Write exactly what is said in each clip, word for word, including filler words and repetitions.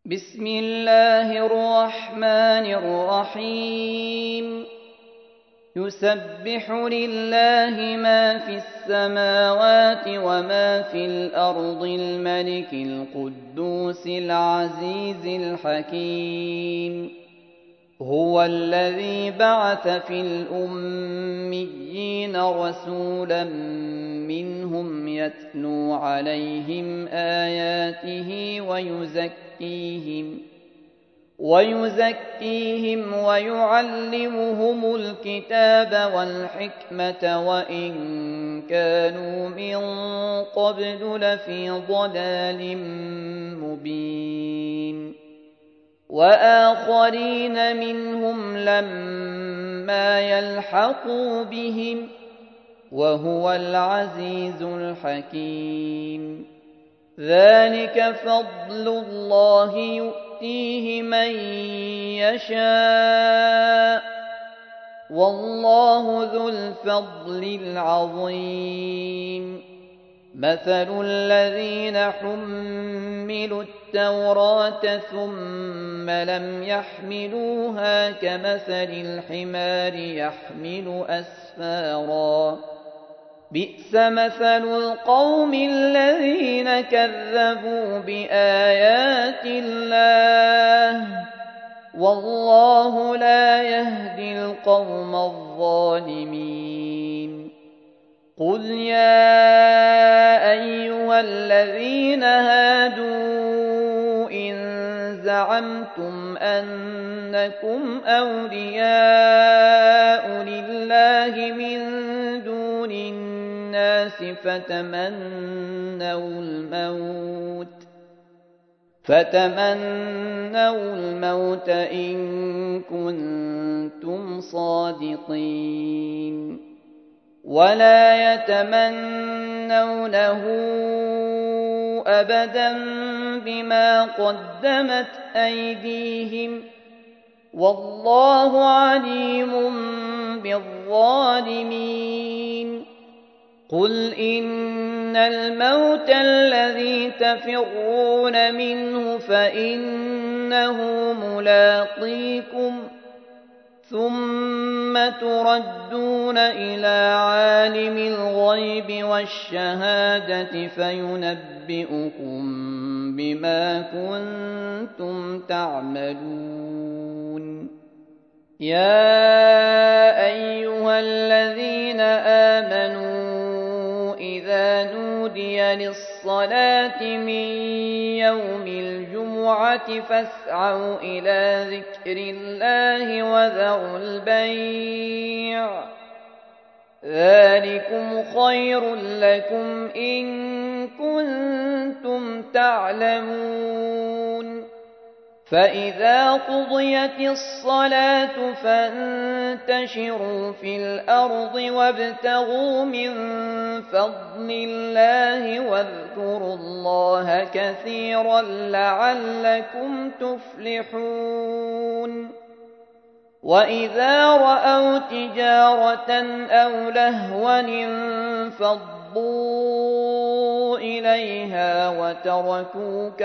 بسم الله الرحمن الرحيم يسبح لله ما في السماوات وما في الأرض الملك القدوس العزيز الحكيم هو الذي بعث في الأميين رسولا منهم يتلو عليهم آياته ويزكيهم ويزكيهم ويعلمهم الكتاب والحكمة وإن كانوا من قبل لفي ضلال مبين وآخرين منهم لما يلحقوا بهم وهو العزيز الحكيم ذلك فضل الله يؤتيه من يشاء والله ذو الفضل العظيم مثل الذين حملوا التوراة ثم لم يحملوها كمثل الحمار يحمل أسفارا بئس مثل القوم الذين كذبوا بآيات الله والله لا يهدي القوم الظالمين قل يا أيها الذين هادوا إن زعمتم أنكم أولياء لله من دون الناس فتمنوا الموت فتمنوا الموت إن كنتم صادقين ولا يتمنونه أبدا بما قدمت أيديهم والله عليم بالظالمين قل إن الموت الذي تفرون منه فإنه ملاقيكم ثم تردون إلى عالم الغيب والشهادة فينبئكم بما كنتم تعملون يا أيها الذين آمنوا إذا نودي للصلاة من يوم الجمعة فاسعوا إلى ذكر الله وذروا البيع ذلكم خير لكم إن كنتم تعلمون فإذا قضيت الصلاة فانتشروا في الأرض وابتغوا من فضل الله واذكروا الله كثيرا لعلكم تفلحون وإذا رأوا تجارة أو لهوا انفضوا إليها وتركوك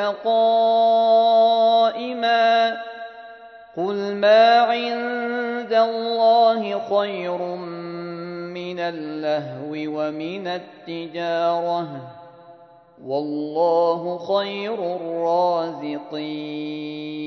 قائما قل ما عند الله خير من اللهو ومن التجارة والله خير الرازقين